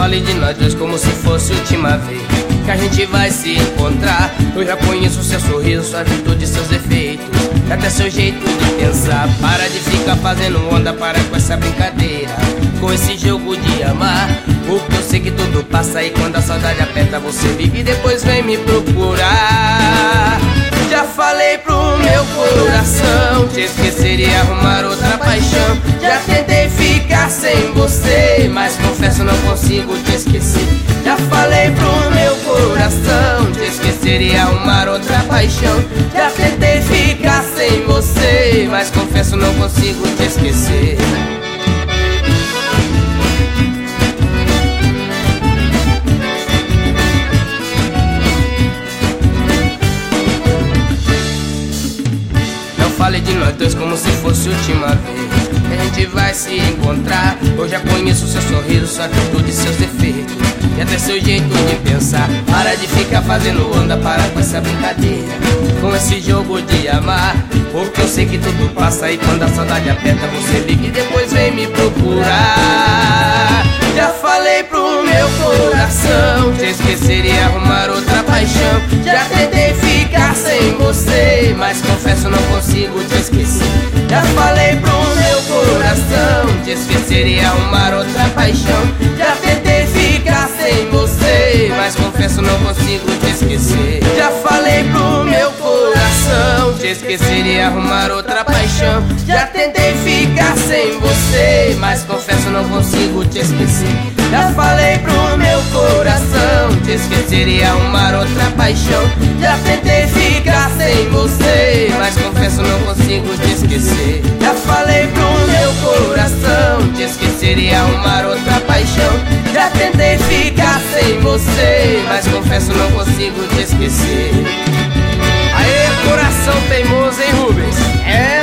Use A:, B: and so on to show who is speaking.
A: falei de nós dois como se fosse a última vez que a gente vai se encontrar. Eu já conheço seu sorriso, sua virtude e seus defeitos, e até seu jeito de pensar. Para de ficar fazendo onda, para com essa brincadeira, com esse jogo de amar. Porque eu sei que tudo passa e quando a saudade aperta você vive e depois vem me procurar. Já falei pro meu coração te esquecer e arrumar outra paixão. Já tentei ficar sem você, mas confesso não consigo te esquecer. Já falei pro meu coração te esquecer e arrumar outra paixão. Já tentei ficar sem você, mas confesso não consigo te esquecer. Falei de nós dois como se fosse a última vez que a gente vai se encontrar. Eu já conheço seu sorriso, sua atitude e seus defeitos, e até seu jeito de pensar. Para de ficar fazendo onda, para com essa brincadeira, com esse jogo de amar. Porque eu sei que tudo passa e quando a saudade aperta você liga e depois vem me procurar. Já falei pro meu coração te esquecer e arrumar outra paixão. Já tentei ficar sem você, mas confesso não consigo te esquecer. Já falei pro meu coração te esquecer e arrumar outra paixão. Já tentei ficar sem você, mas confesso não consigo te esquecer. Já falei pro meu coração te esquecer e arrumar outra paixão. Já tentei ficar sem você, mas confesso não consigo te esquecer. Já falei pro meu coração te esquecer e arrumar outra paixão. Já tentei ficar sem você, mas confesso não consigo te esquecer. Já falei pro meu coração te esquecer e arrumar outra paixão. Já tentei ficar sem você, mas confesso não consigo te esquecer. Aê, coração teimoso, hein, Rubens? É